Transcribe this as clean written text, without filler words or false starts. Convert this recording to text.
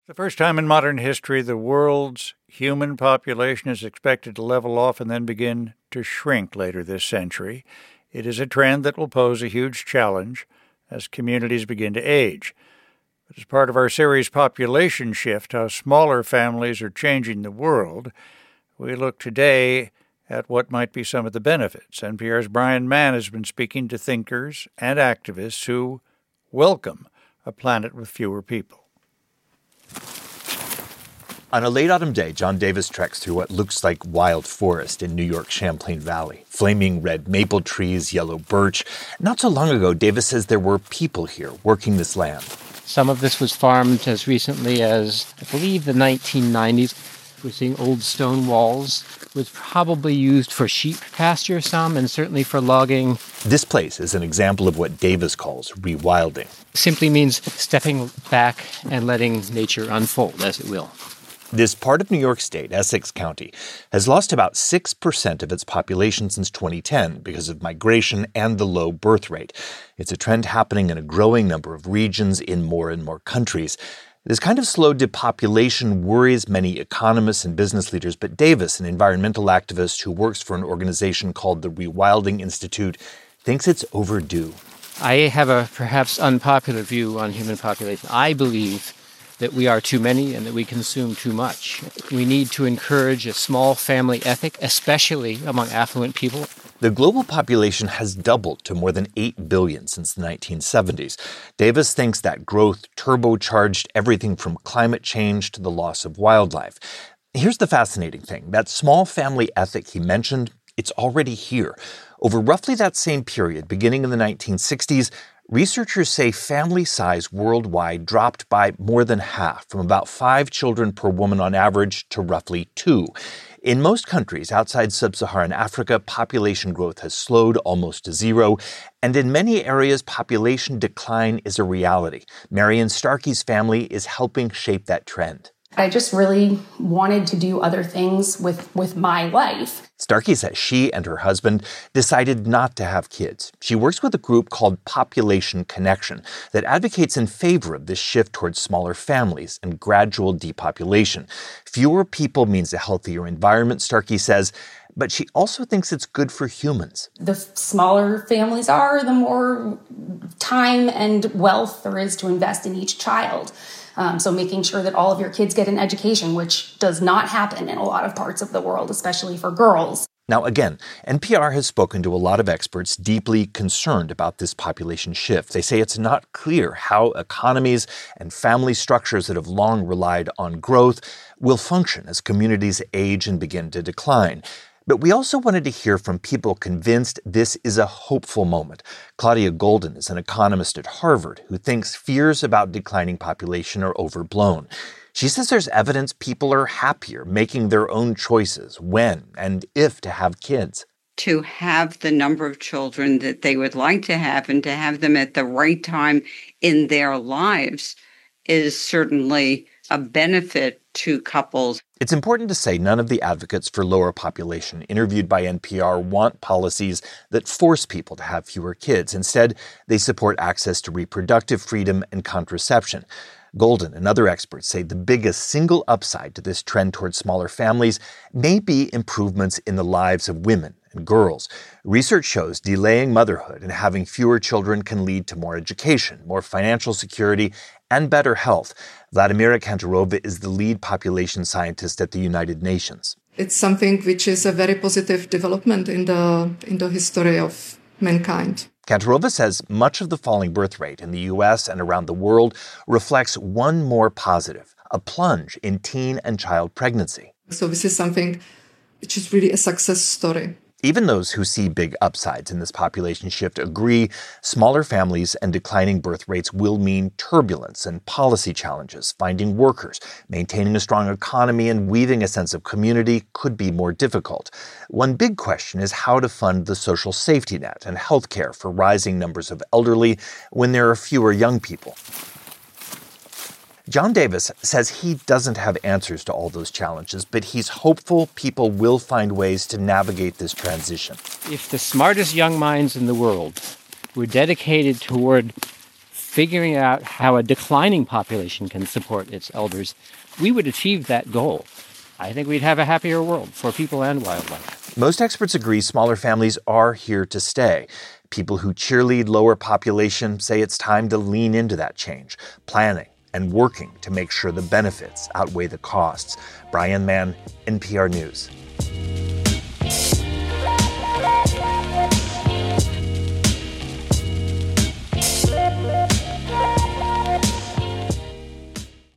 The first time in modern history, the world's human population is expected to level off and then begin to shrink later this century. It is a trend that will pose a huge challenge as communities begin to age. But as part of our series Population Shift, How Smaller Families Are Changing the World, we look today at what might be some of the benefits. NPR's Brian Mann has been speaking to thinkers and activists who welcome a planet with fewer people. On a late autumn day, John Davis treks through what looks like wild forest in New York's Champlain Valley. Flaming red maple trees, yellow birch. Not so long ago, Davis says there were people here working this land. Some of this was farmed as recently as, I believe, the 1990s. We're seeing old stone walls. It was probably used for sheep pasture some, and certainly for logging. This place is an example of what Davis calls rewilding. Simply means stepping back and letting nature unfold as it will. This part of New York State, Essex County, has lost about 6% of its population since 2010 because of migration and the low birth rate. It's a trend happening in a growing number of regions in more and more countries. This kind of slow depopulation worries many economists and business leaders, but Davis, an environmental activist who works for an organization called the Rewilding Institute, thinks it's overdue. I have a perhaps unpopular view on human population. I believe that we are too many and that we consume too much. We need to encourage a small family ethic, especially among affluent people. The global population has doubled to more than 8 billion since the 1970s. Davis thinks that growth turbocharged everything from climate change to the loss of wildlife. Here's the fascinating thing. That small family ethic he mentioned, it's already here. Over roughly that same period, beginning in the 1960s, researchers say family size worldwide dropped by more than half, from about 5 children per woman on average to roughly 2. In most countries outside sub-Saharan Africa, population growth has slowed almost to zero, and in many areas, population decline is a reality. Marion Starkey's family is helping shape that trend. I just really wanted to do other things with my life. Starkey says she and her husband decided not to have kids. She works with a group called Population Connection that advocates in favor of this shift towards smaller families and gradual depopulation. Fewer people means a healthier environment, Starkey says, but she also thinks it's good for humans. The smaller families are, the more time and wealth there is to invest in each child. So making sure that all of your kids get an education, which does not happen in a lot of parts of the world, especially for girls. Now, again, NPR has spoken to a lot of experts deeply concerned about this population shift. They say it's not clear how economies and family structures that have long relied on growth will function as communities age and begin to decline. But we also wanted to hear from people convinced this is a hopeful moment. Claudia Golden is an economist at Harvard who thinks fears about declining population are overblown. She says there's evidence people are happier making their own choices when and if to have kids. To have the number of children that they would like to have and to have them at the right time in their lives is certainly a benefit to couples. It's important to say none of the advocates for lower population interviewed by NPR want policies that force people to have fewer kids. Instead, they support access to reproductive freedom and contraception. Golden and other experts say the biggest single upside to this trend towards smaller families may be improvements in the lives of women and girls. Research shows delaying motherhood and having fewer children can lead to more education, more financial security, and better health. Vladimira Kantarova is the lead population scientist at the United Nations. It's something which is a very positive development in the history of mankind. Kantarova says much of the falling birth rate in the U.S. and around the world reflects one more positive, a plunge in teen and child pregnancy. So this is something which is really a success story. Even those who see big upsides in this population shift agree smaller families and declining birth rates will mean turbulence and policy challenges. Finding workers, maintaining a strong economy, and weaving a sense of community could be more difficult. One big question is how to fund the social safety net and health care for rising numbers of elderly when there are fewer young people. John Davis says he doesn't have answers to all those challenges, but he's hopeful people will find ways to navigate this transition. If the smartest young minds in the world were dedicated toward figuring out how a declining population can support its elders, we would achieve that goal. I think we'd have a happier world for people and wildlife. Most experts agree smaller families are here to stay. People who cheerlead lower population say it's time to lean into that change, planning and working to make sure the benefits outweigh the costs. Brian Mann, NPR News.